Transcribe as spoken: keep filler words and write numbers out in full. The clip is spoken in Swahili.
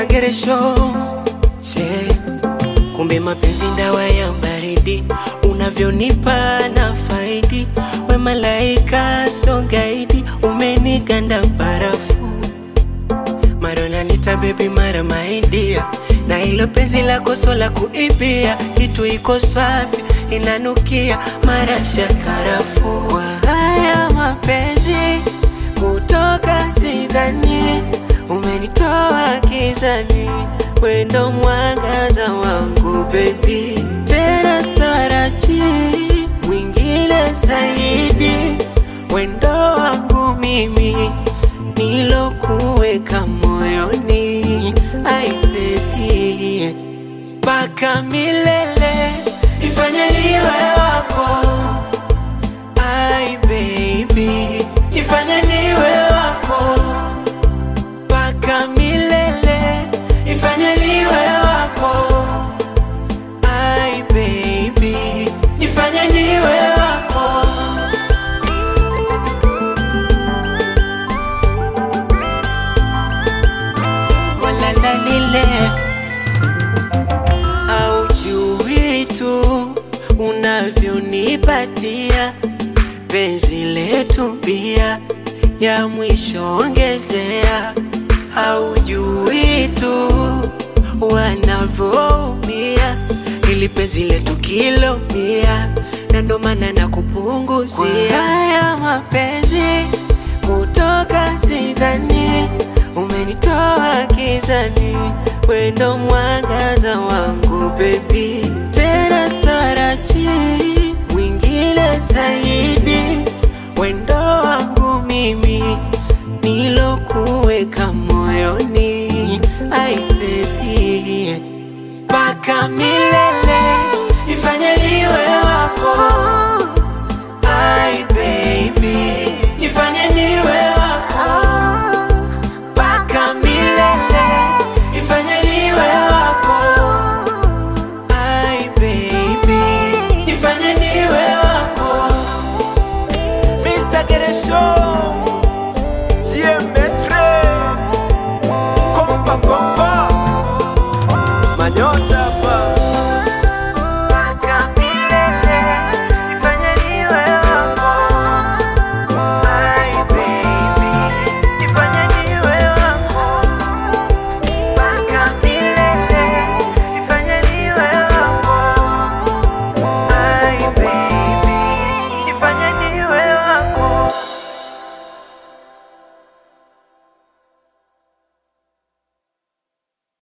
Kageresho che, kumbe mapenzi ndawa ya baridi, unavyonipa na faidi. We malaika so gaidi, umeniganda barafu. Marona nita baby mara maidia, na hilo penzi lako sola kuibia. Kitu iko swafi inanukia mara shakarafu. Kwa haya mapenzi kutoka sidhani, umenitoa kizani, wendo mwangaza wangu baby. Tena staraji mwingine zaidi, wendo wangu mimi nilokuweka moyoni. Ay baby, paka milele ifanye niwe wako. Ay baby, ifanye niwe wako. Paka milele ifanye niwe wako. Ay baby, ifanye niwe wako. Walala lile haujui tu unavyonipatia penzi letu bia ya mwisho ongezea. Haujui tu wanavyoumia ili penzi letu kilo mia, na ndo maana nakupunguzia. Haya mapenzi kutoka sidhani, umenitoa kizani, wendo mwangaza wangu baby. Tena staraji mwingine zaidi, wendo wangu mimi nilokuweka moyoni. Ay baby, paka milele ifanye niwe wako.